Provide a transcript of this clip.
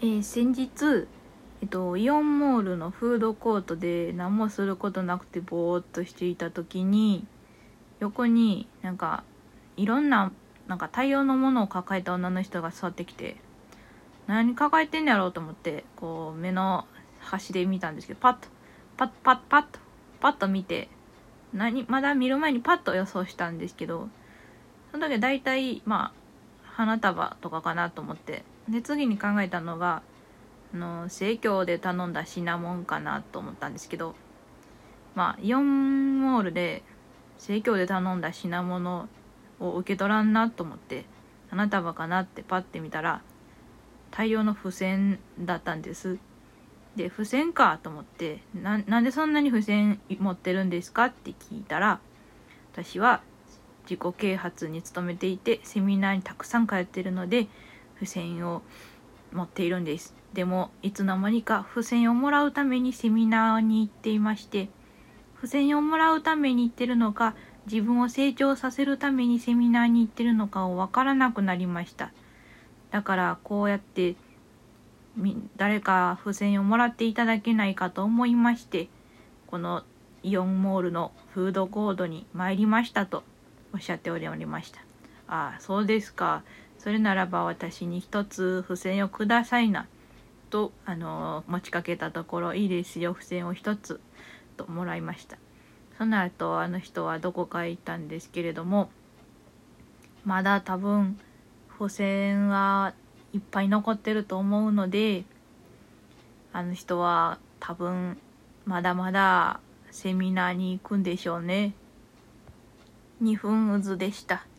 先日、イオンモールのフードコートで何もすることなくてぼーっとしていた時に、横にいろんな大量のものを抱えた女の人が座ってきて、何抱えてんやろうと思って、こう目の端で見たんですけど、パッと見て、まだ見る前にパッと予想したんですけど、その時は大体花束とかかなと思って、で次に考えたのが生協で頼んだ品物かなと思ったんですけど、イオンモールで生協で頼んだ品物を受け取らんなと思って、花束かなってパッて見たら大量の付箋だったんです。で、付箋かと思って、なんでそんなに付箋持ってるんですかって聞いたら、私は自己啓発に努めていてセミナーにたくさん通っているので付箋を持っているんです。でもいつの間にか付箋をもらうためにセミナーに行っていまして、付箋をもらうために行ってるのか、自分を成長させるためにセミナーに行ってるのかを分からなくなりました。だからこうやって誰か付箋をもらっていただけないかと思いまして、このイオンモールのフードコートに参りましたとおっしゃっておりました。ああ、そうですか。それならば私に一つ付箋をくださいなと持ちかけたところ、いいですよ、付箋を一つともらいました。その後あの人はどこかへ行ったんですけれども、まだ多分付箋はいっぱい残ってると思うので、あの人は多分まだまだセミナーに行くんでしょうね。2分渦でした。